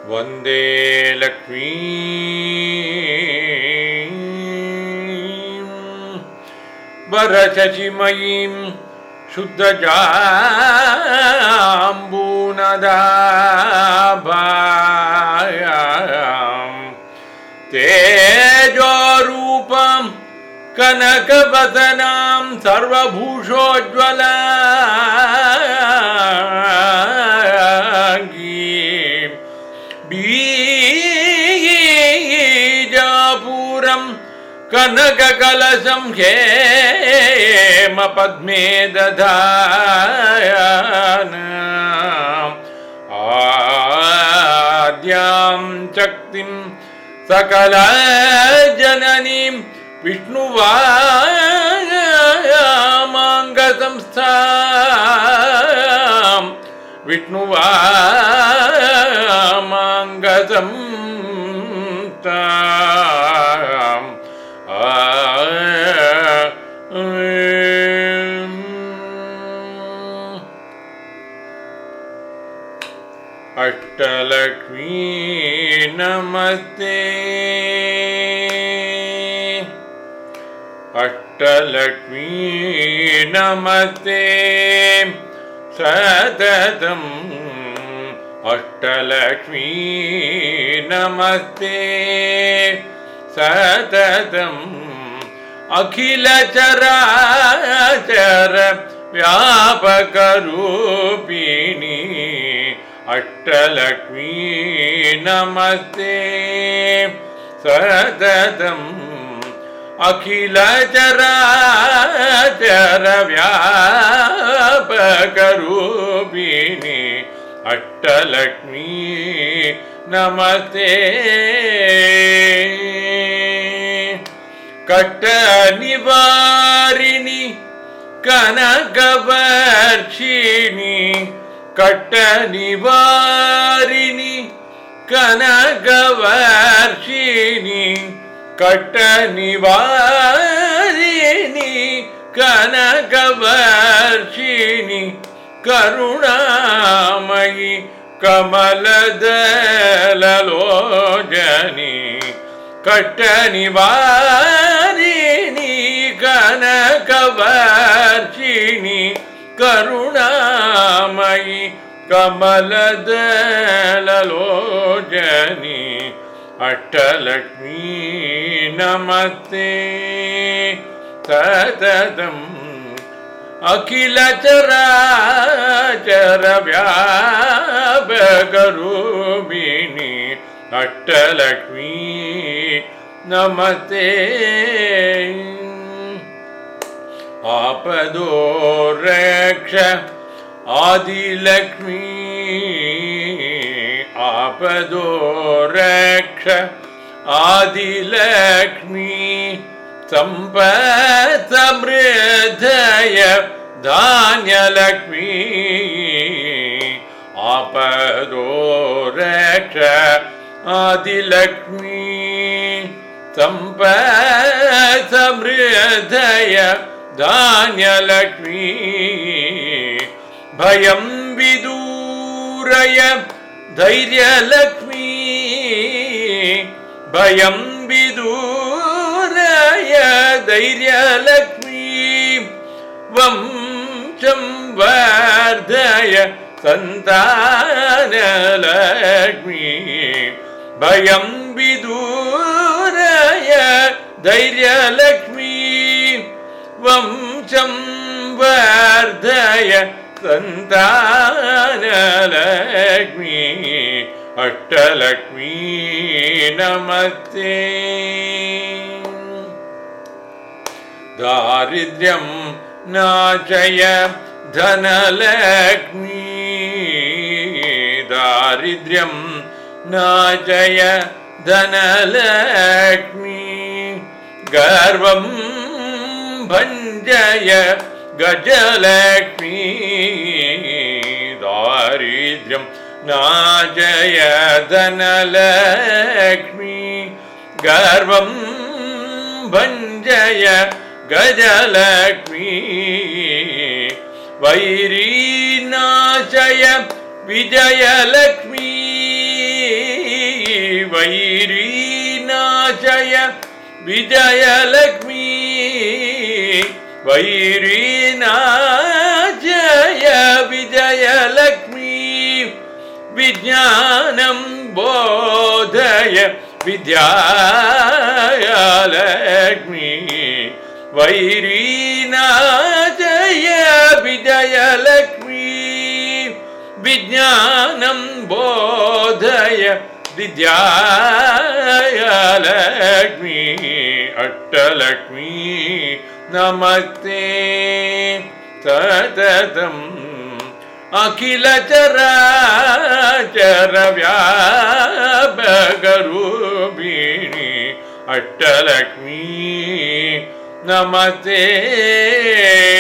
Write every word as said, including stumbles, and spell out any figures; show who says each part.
Speaker 1: वन्दे लक्ष्मी वरशशिमयीं शुद्धजाम्बूनदाभायां तेजोरूपं कनकवदनां सर्वभूषोज्ज्वलाङ्गीं बीजापुरं कनककलशं हेमपद्मे दधानाम् आद्यां शक्तिं सकलजननीं विष्णुवामाङ्गसंस्थां विष्णुवामाङ्गसंस्थाम् अष्टलक्ष्मी नमस्ते अष्टलक्ष्मी नमस्ते सततम् अष्टलक्ष्मी नमस्ते सततम् अखिल चराचर व्यापकरूपिणी अष्टलक्ष्मी नमस्ते सततम् अखिल चराचर व्यापकरूपिणी अष्टलक्ष्मी नमस्ते कट्टनिवारिणि कनकवर्षिणि कट्टनिवारिणि कनकवर्षिणि कट्टनिवारिणि कनकवर्षिणि करुणामयि कमलदललोचनि कट्टनिवारिणि कनकवर्षिणि करुणामयि कमलदललोचनि अष्टलक्ष्मी नमस्ते सततम् अखिल चराचर व्यापकरूपिणी अष्टलक्ष्मी नमस्ते आपदो रक्ष आदिलक्ष्मी आपदो रक्ष आदिलक्ष्मी संपत् समृद्धय धान्यलक्ष्मी आपदो रक्ष आदिलक्ष्मी संपत् समृद्धय धान्यलक्ष्मी भयं विदूरय धैर्यलक्ष्मी भयं विदूरय धैर्यलक्ष्मी वंशं वर्धय संतानलक्ष्मी भयं विदूरय धैर्यलक्ष्मी वंशं वर्धय संतानलक्ष्मी अष्टलक्ष्मी नमस्ते दारिद्र्यं नाशय धनलक्ष्मी दारिद्र्यं नाशय धनलक्ष्मी गर्वं भञ्जय गजलक्ष्मी दारिद्र्यं नाशय धनलक्ष्मी गर्वं भञ्जय गजलक्ष्मी वैरीनाशय विजयलक्ष्मी, विजयलक्ष्मी, वंशं वर्धय संतानलक्ष्मी अष्टलक्ष्मी नमस्ते दारिद्र्यं नाशय धनलक्ष्मी गर्वं भञ्जय गजलक्ष्मी वैरीनाशय विजयलक्ष्मी वंशं वर्धय संतानलक्ष्मी अष्टलक्ष्मी वैरीनाशय विजयलक्ष्मी वैरीनाशय विजयलक्ष्मी विज्ञानं बोधय विद्यालक्ष्मी वैरीनाशय विजयलक्ष्मी विज्ञानं बोधय विद्यालक्ष्मी अष्टलक्ष्मी नमस्ते सततम् अखिल चराचर व्यापकरूपिणी अष्टलक्ष्मी नमस्ते।